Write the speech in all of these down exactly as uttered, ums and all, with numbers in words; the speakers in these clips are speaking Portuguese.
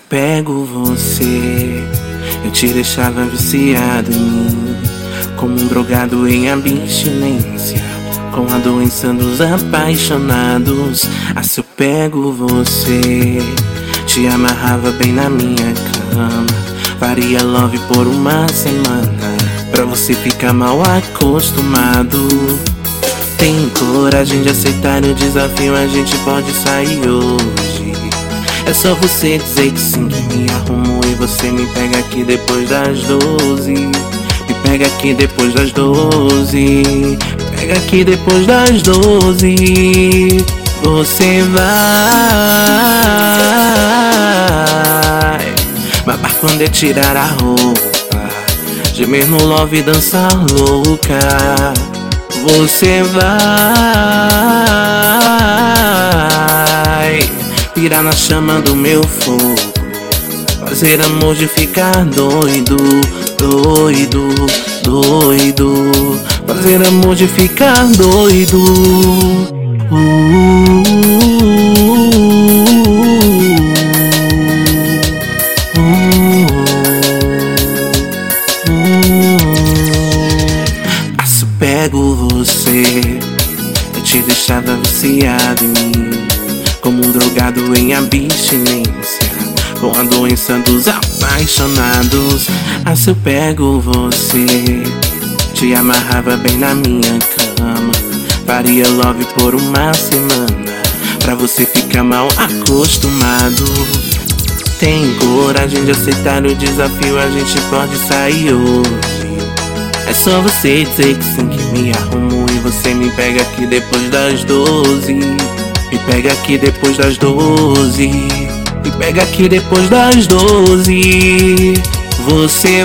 pego você, eu te deixava viciado em mim, como um drogado em abstinência, com a doença dos apaixonados. Ah, se eu pego você, te amarrava bem na minha cama, faria love por uma semana, pra você ficar mal acostumado. Tem coragem de aceitar o desafio, a gente pode sair hoje. É só você dizer que sim, que me arrumo e você me pega aqui depois das doze. Me pega aqui depois das doze. Pega aqui depois das doze. Você vai babar quando eu tirar a roupa, gemer no love e dançar louca. Você vai pirar na chama do meu fogo, fazer amor de ficar doido, doido, doido, fazer amor de ficar doido. uh, uh, uh, uh, uh. Se eu pego você, eu te deixava viciado em mim, como um drogado em abstinência, com a doença dos apaixonados. Ah, se eu pego você, te amarrava bem na minha cama, faria love por uma semana, pra você ficar mal acostumado. Tem coragem de aceitar o desafio, a gente pode sair hoje. É só você dizer que sim, que me arrumo e você me pega aqui depois das doze. Me pega aqui depois das doze. Me pega aqui depois das doze. Você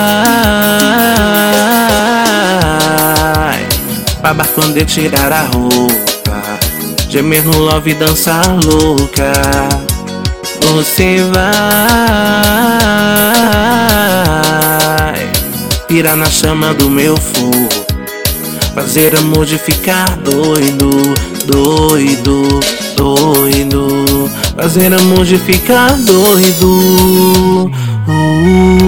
vai babar quando eu tirar a roupa, gemer no love e dançar louca. Você vai pirar na chama do meu fogo, fazer amor de ficar doido, doido, doido, fazer amor de ficar doido. uh.